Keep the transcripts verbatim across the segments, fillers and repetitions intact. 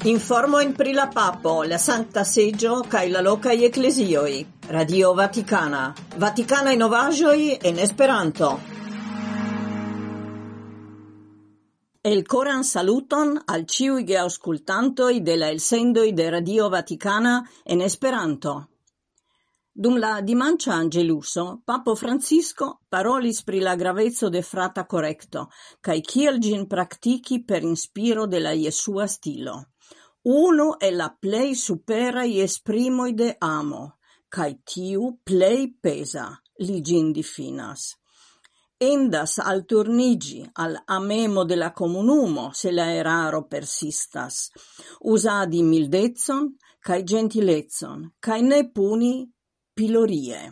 Informojn pri la papo, la Sankta Seĝo kaj la lokaj eklezioj. Radio Vatikana. Vatikanaj novaĵoj en Esperanto. El koran saluton al ĉiuj geaŭskultantoj de la elsendoj de Radio Vatikana en Esperanto. Dum la dimanĉa anĝeluso, Papo Francisco parolis pri la graveco de frata korekto kaj kiel ĝin praktiki per inspiro de la Jesua stilo. Uno è la plei superai esprimoi de amo, cae tiu plei pesa, li gin difinas. Endas al turnigi al amemo de la comunumo se la eraro persistas, usadi mildezon, cae gentilezon, cae ne puni pilorie.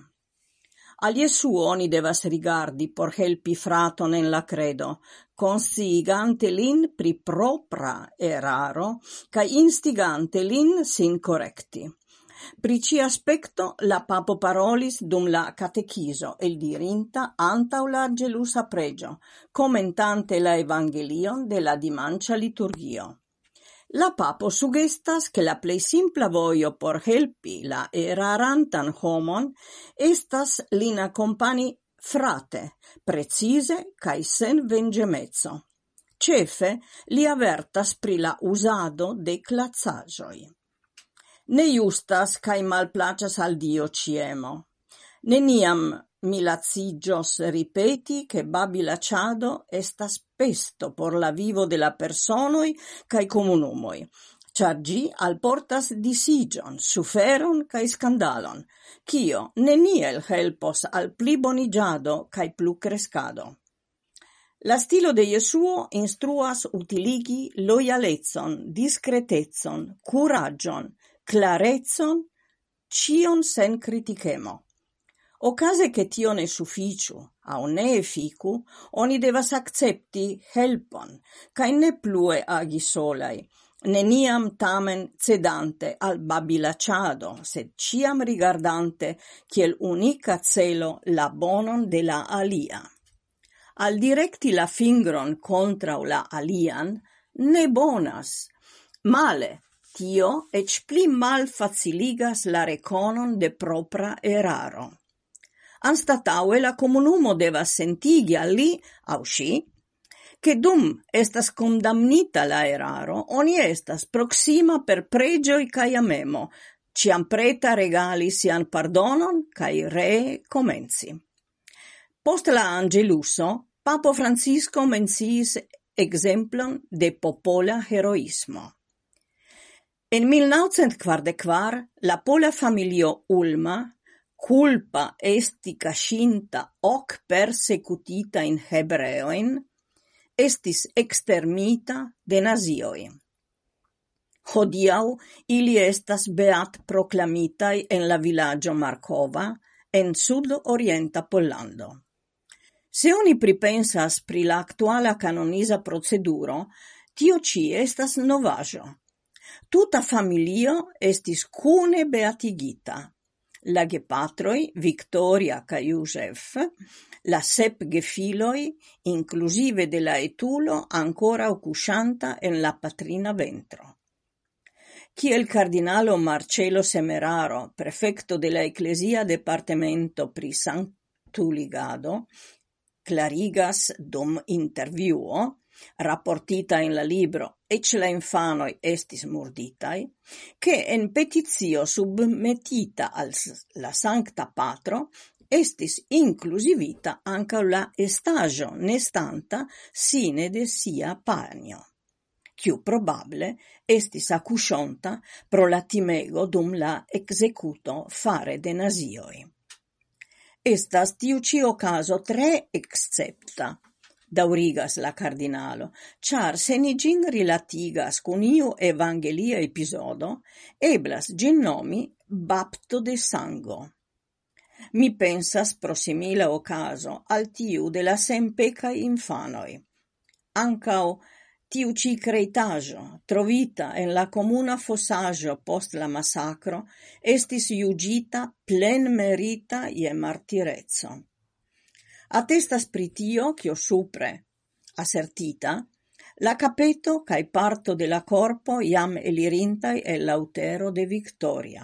Al Jesu oni devas rigardi por helpi fraton en la credo, consciigante lin pri propra eraro, ca instigante lin sin correcti. Pri ci aspecto la papo parolis dum la catechiso, el dirinta antau la angelusa pregio, commentante la evangelion de la dimancia liturgio. La papo sugestas che la plei simpla voio por helpi la erarantan homon estas lin accompani frate, precise cae sen vengemezzo. Cefe li avertas pri la usado de clazzajoi. Ne justas cae malplacas al Dio ciemo. Neniam mi lacigios ripeti che babilacciado estas pesto por la vivo de la personoi cae comunumoi, char gi alportas disigion, suferon cae scandalon, cio neniel helpos al pli bonigiado cae plu crescado. La stilo de Jesuo instruas utiligi loyalezon, discretezon, curagion, clarezon, cion sen criticemo. Ocase che tio ne sufficiu, au ne efficu, oni devas accepti helpon, cae ne plue agi solai, neniam tamen cedante al babilacciado, sed ciam rigardante kiel unica celo la bonon de la alia. Al directi la fingron contra la alian, ne bonas. Male, tio ec pli mal faciligas la reconon de propra eraro. Anstataue la comunumo devas sentigi al li, au si, che dum estas condamnita la eraro, oni estas proxima per pregioi cae amemo, ciam preta regali sian pardonon cae re comenzi. Post la angeluso, Papo Francisco menciis exemplon de popola heroismo. En mil naŭcent kvardek kvar, la pola familio Ulma, culpa esti cascinta hoc persecutita in hebreoin, estis extermita de nazioi. Hodiau ili estas beat proclamitai en la villaggio Markova, en sud-orienta Pollando. Se oni pripensas pri la actuala canonisa proceduro, tio ci estas novajo. Tuta familio estis cune beatigita. La gepatroi, Victoria ca Josef, la sep gefiloi, inclusive de la etulo ancora ocuscianta en la patrina ventro. Kiel cardinalo Marcello Semeraro, prefecto de la Ecclesia Departamento pri Sanctu Ligado, clarigas dum interviuo, rapportita in la libro ec la infanoi estis murditai, che en petizio submetita al la Sancta Patro estis inclusivita anca la estajo nestanta sine de sia panio, quiu probable estis accuscionta pro la timego dum la executo fare de nazioi. Estas tiu ci ocaso tre excepta, daurigas la cardinalo, char se ni gin rilatigas con iu evangelia episodo, eblas gin nomi bapto de sango. Mi pensas pro simila ocaso al tiu de la sempecai infanoi. Ancao tiu ci creitajo, trovita en la comuna fossaggio post la massacro, estis iugita plen merita ie martirezzo. Attestas pritio, cio supre assertita, La capeto cae parto de la corpo iam elirintai el lautero de Victoria.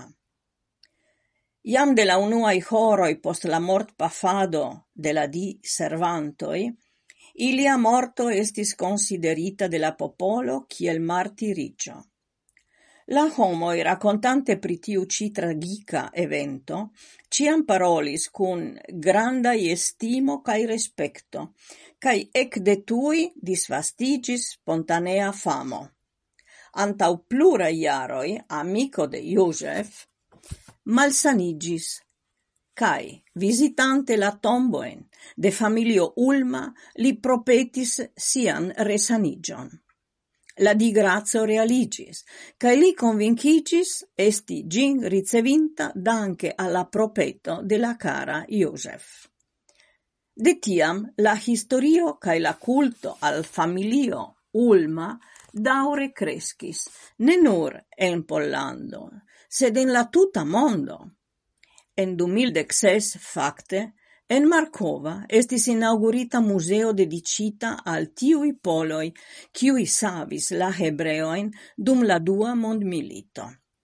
Iam de la unuae horoi post la mort pafado de la di servantoi, ilia morto estis considerita de la popolo kiel martiricio. La homoi racontante pri tiu ci tragica evento, ciam parolis cun grandai estimo cae respecto, cae ec de tui disvastigis spontanea famo. Antau plura iaroi, amico de Joseph, malsanigis, cae, visitante la tomboen de familio Ulma, li propetis sian resanigion. La di grazio realigis, cae li convincigis esti gin ricevinta danke alla propeto de la cara Joseph. De tiam la historio cae la culto al familio Ulma daure crescis, ne nur en Pollando, sed en la tuta mondo. En du mil dexses, facte, en Marcova estis inaugurita museo dedicita al tiui poloi kiui savis la hebreoin dum la dua mondmilito.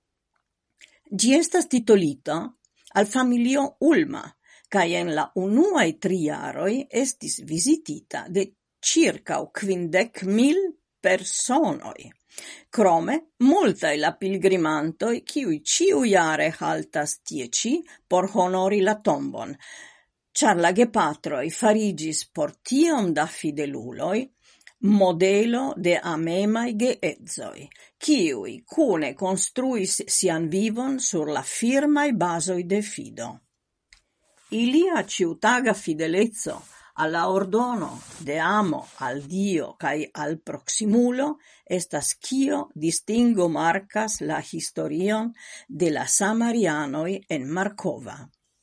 Gi estas titolita al familio Ulma, cae en la unuae triaroi estis visitita de circa quindec mil personoi. Crome, multae la pilgrimantoi kiui ciuiare haltas tie ci por honori la tombon, char la gepatroi farigis por tiom da fideluloi modelo de amemai geedzoi, kiui cune construis sian vivon sur la firmai basoi de fido. Ilia ciutaga fidelezzo alla ordono de amo al Dio cae al proximulo estas cio distingo marcas la historion de la Samarianoi en Marcova.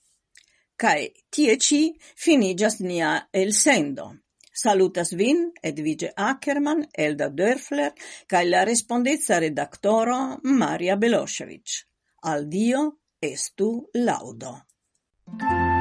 Cae tie ci finigas nia elsendo. Salutas vin, Edvige Ackerman, Elda Dörfler, cae la respondezza redaktoro Maria Belosevic. Al Dio estu laudo.